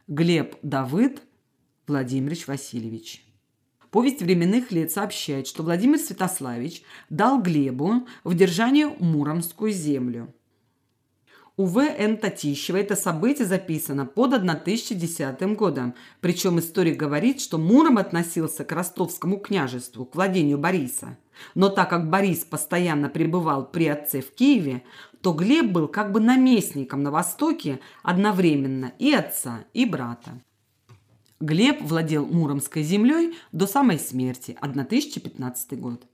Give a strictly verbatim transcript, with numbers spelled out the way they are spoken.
Глеб Давыд Владимирович Васильевич. Повесть временных лет сообщает, что Владимир Святославич дал Глебу в держание Муромскую землю. У В Н Татищева это событие записано под тысяча десятым годом. Причем историк говорит, что Муром относился к ростовскому княжеству, к владению Бориса. Но так как Борис постоянно пребывал при отце в Киеве, то Глеб был как бы наместником на Востоке одновременно и отца, и брата. Глеб владел Муромской землей до самой смерти, тысяча пятнадцатый год.